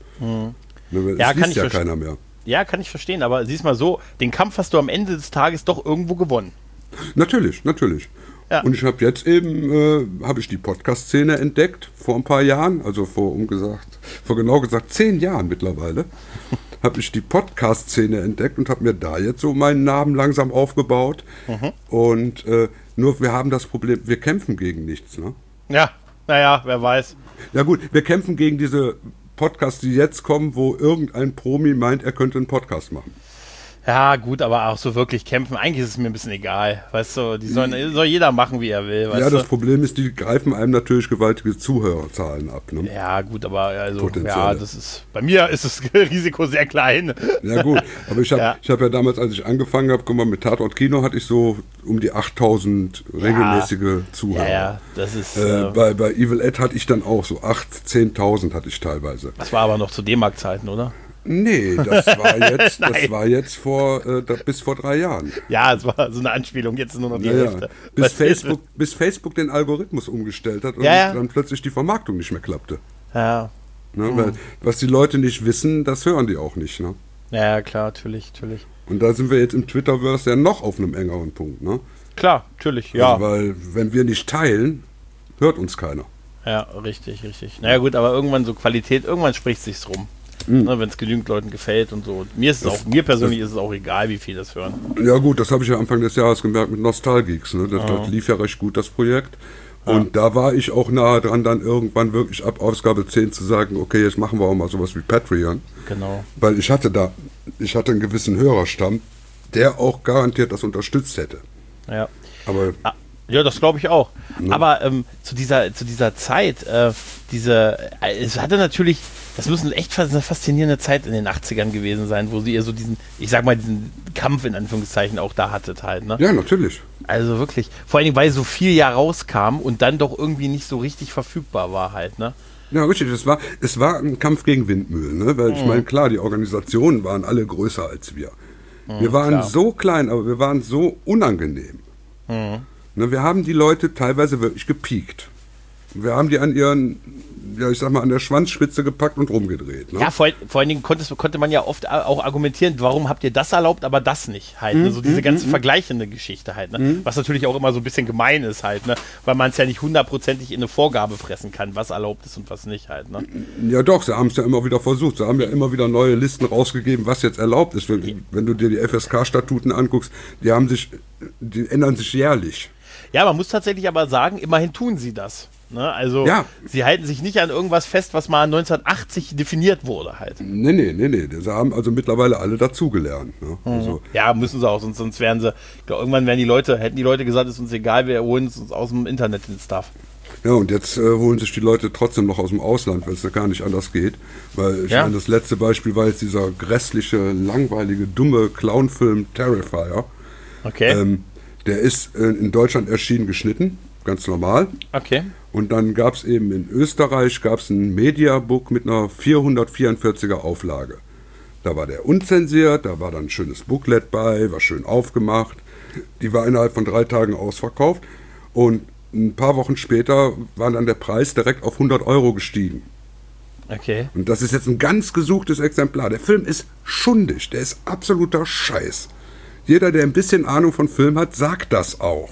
Ja, liest ja keiner mehr. Ja, kann ich verstehen, aber siehst mal so, den Kampf hast du am Ende des Tages doch irgendwo gewonnen. Natürlich. Ja. Und ich habe jetzt eben, habe ich die Podcast-Szene entdeckt, vor ein paar Jahren, also vor genau gesagt 10 Jahren mittlerweile, habe ich die Podcast-Szene entdeckt und habe mir da jetzt so meinen Namen langsam aufgebaut. Und nur wir haben das Problem, wir kämpfen gegen nichts. Ne? Ja, naja, wer weiß. Ja gut, wir kämpfen gegen diese Podcasts, die jetzt kommen, wo irgendein Promi meint, er könnte einen Podcast machen. Ja, gut, aber auch so wirklich kämpfen, eigentlich ist es mir ein bisschen egal. Weißt du, soll jeder machen, wie er will. Weißt ja, das du? Problem ist, die greifen einem natürlich gewaltige Zuhörerzahlen ab. Ne? Ja, gut, aber also, ja, das ist, bei mir ist das Risiko sehr klein. Ja, gut, aber ich habe ja damals, als ich angefangen habe, guck mal, mit Tatort Kino hatte ich so um die 8000 regelmäßige Zuhörer. Ja, das ist. Bei Evil Ed hatte ich dann auch so 8.000, 10.000 hatte ich teilweise. Das war aber noch zu D-Mark-Zeiten, oder? Nee, das war jetzt bis vor 3 Jahren. Ja, es war so eine Anspielung, jetzt nur noch die Hälfte. Bis Facebook den Algorithmus umgestellt hat und dann plötzlich die Vermarktung nicht mehr klappte. Ja. Ne, weil, was die Leute nicht wissen, das hören die auch nicht. Ne? Ja, klar, natürlich. Und da sind wir jetzt im Twitterverse ja noch auf einem engeren Punkt. Ne? Klar, natürlich, ja. Also, weil, wenn wir nicht teilen, hört uns keiner. Ja, richtig. Naja gut, aber irgendwann so Qualität, irgendwann spricht es sich rum. Ne, wenn es genügend Leuten gefällt und so. Mir persönlich ist es auch egal, wie viel das hören. Ja gut, das habe ich ja Anfang des Jahres gemerkt mit Nostalgeeks. Ne? Das lief ja recht gut, das Projekt. Und da war ich auch nahe dran, dann irgendwann wirklich ab Ausgabe 10 zu sagen, okay, jetzt machen wir auch mal sowas wie Patreon. Genau. Weil ich hatte einen gewissen Hörerstamm, der auch garantiert das unterstützt hätte. Ja. Aber ja, das glaube ich auch. Ne? Aber zu dieser Zeit, es hatte natürlich, das muss echt eine faszinierende Zeit in den 80ern gewesen sein, wo ihr so diesen Kampf in Anführungszeichen auch da hattet halt, ne? Ja, natürlich. Also wirklich, vor allen Dingen, weil so viel ja rauskam und dann doch irgendwie nicht so richtig verfügbar war halt, ne? Ja, richtig, es war ein Kampf gegen Windmühlen, ne? Weil ich meine, klar, die Organisationen waren alle größer als wir. Wir waren so klein, aber wir waren so unangenehm. Ne, wir haben die Leute teilweise wirklich gepiekt. Wir haben die an ihren, ja, ich sag mal, an der Schwanzspitze gepackt und rumgedreht. Ne? Ja, vor allen Dingen konnte man ja oft auch argumentieren, warum habt ihr das erlaubt, aber das nicht halt. Ne? So diese ganze vergleichende Geschichte halt. Ne? Was natürlich auch immer so ein bisschen gemein ist halt, ne? Weil man es ja nicht hundertprozentig in eine Vorgabe fressen kann, was erlaubt ist und was nicht halt. Ne? Ja doch, sie haben es ja immer wieder versucht. Sie haben ja immer wieder neue Listen rausgegeben, was jetzt erlaubt ist. Wenn du dir die FSK-Statuten anguckst, die ändern sich jährlich. Ja, man muss tatsächlich aber sagen, immerhin tun sie das. Ne? Also, sie halten sich nicht an irgendwas fest, was mal 1980 definiert wurde halt. Nee. Sie haben also mittlerweile alle dazugelernt. Ne? Also, ja, müssen sie auch, sonst wären sie, ich glaube, irgendwann hätten die Leute gesagt, ist uns egal, wir holen es uns aus dem Internet den Stuff. Ja, und jetzt holen sich die Leute trotzdem noch aus dem Ausland, weil es ja gar nicht anders geht. Weil ich meine, das letzte Beispiel war jetzt dieser grässliche, langweilige, dumme Clownfilm Terrifier. Okay. Der ist in Deutschland erschienen, geschnitten, ganz normal. Okay. Und dann gab es eben in Österreich ein Mediabook mit einer 444er Auflage. Da war der unzensiert, da war dann ein schönes Booklet bei, war schön aufgemacht. Die war innerhalb von 3 Tagen ausverkauft. Und ein paar Wochen später war dann der Preis direkt auf 100 € gestiegen. Okay. Und das ist jetzt ein ganz gesuchtes Exemplar. Der Film ist schundig, der ist absoluter Scheiß. Jeder, der ein bisschen Ahnung von Film hat, sagt das auch.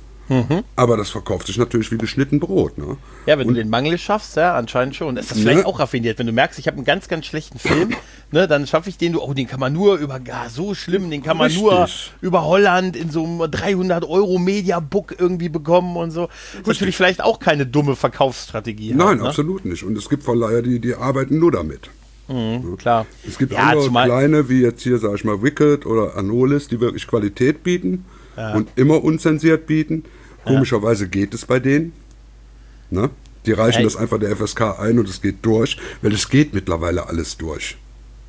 Aber das verkauft sich natürlich wie geschnitten Brot. Ne? Ja, wenn du den Mangel schaffst, ja, anscheinend schon. Ist das vielleicht auch raffiniert? Wenn du merkst, ich habe einen ganz, ganz schlechten Film, ne, dann schaffe ich den, den kann man nur so schlimm, den kann man nur über Holland in so einem 300 € Mediabook irgendwie bekommen und so. Ist natürlich vielleicht auch keine dumme Verkaufsstrategie. Nein, ne? Absolut nicht. Und es gibt Verleiher, die arbeiten nur damit. Klar. Es gibt andere kleine, wie jetzt hier, sag ich mal, Wicked oder Anolis, die wirklich Qualität bieten und immer unzensiert bieten. Komischerweise geht es bei denen. Ne? Die reichen das einfach der FSK ein und es geht durch, weil es geht mittlerweile alles durch.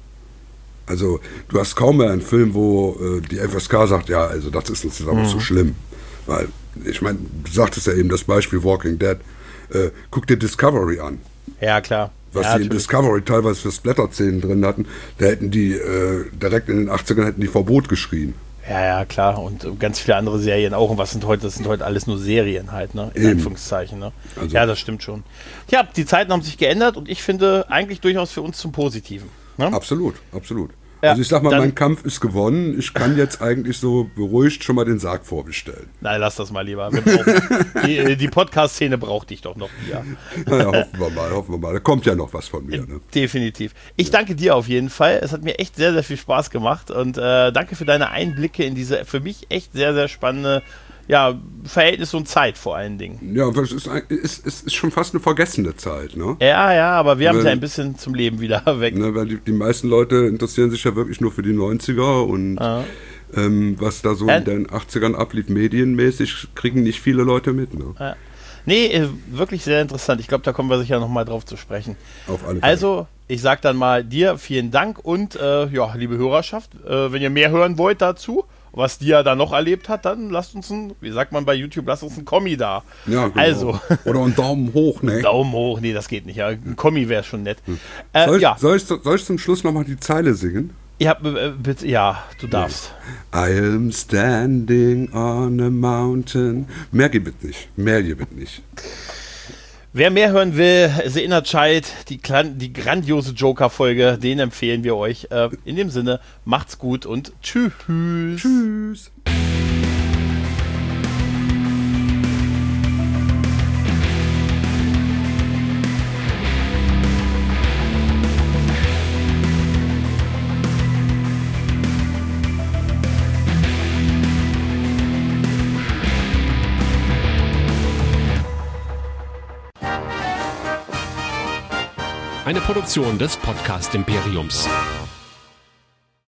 Also du hast kaum mehr einen Film, wo die FSK sagt, ja, also das ist uns aber so schlimm. Weil, ich meine, du sagtest ja eben das Beispiel Walking Dead. Guck dir Discovery an. Ja, klar. Was die in Discovery teilweise für Splatter-Szenen drin hatten, da hätten die direkt in den 80ern hätten die Verbot geschrien. Ja, klar. Und ganz viele andere Serien auch. Und das sind heute alles nur Serien halt, ne? In Anführungszeichen, ne? Also. Ja, das stimmt schon. Ja, die Zeiten haben sich geändert und ich finde eigentlich durchaus für uns zum Positiven. Ne? Absolut. Ja, also ich sag mal, mein Kampf ist gewonnen. Ich kann jetzt eigentlich so beruhigt schon mal den Sarg vorbestellen. Nein, lass das mal lieber. Die Podcast-Szene braucht dich doch noch wieder. Naja, hoffen wir mal. Da kommt ja noch was von mir. Ne? Definitiv. Ich danke dir auf jeden Fall. Es hat mir echt sehr, sehr viel Spaß gemacht. Und danke für deine Einblicke in diese für mich echt sehr, sehr spannende Verhältnis und Zeit vor allen Dingen. Ja, es ist schon fast eine vergessene Zeit, ne? Ja, aber wir haben es ja ein bisschen zum Leben wieder weg. Ne, weil die meisten Leute interessieren sich ja wirklich nur für die 90er und was da so in den 80ern ablief, medienmäßig, kriegen nicht viele Leute mit, ne? Ja. Nee, wirklich sehr interessant. Ich glaube, da kommen wir sicher nochmal drauf zu sprechen. Auf alle Fälle. Also, ich sag dann mal dir vielen Dank und liebe Hörerschaft, wenn ihr mehr hören wollt dazu, was Dia da noch erlebt hat, dann lasst uns wie sagt man bei YouTube, lasst uns ein Kommi da. Ja, genau. Also. Oder einen Daumen hoch, ne? Daumen hoch, nee, das geht nicht. Ja. Ein Kommi wäre schon nett. Soll ich zum Schluss nochmal die Zeile singen? Ja, bitte, du darfst. I am standing on a mountain. Mehr gibt es nicht. Wer mehr hören will, The Inner Child, die grandiose Joker-Folge, den empfehlen wir euch. In dem Sinne, macht's gut und tschüss. Tschüss. Eine Produktion des Podcast Imperiums.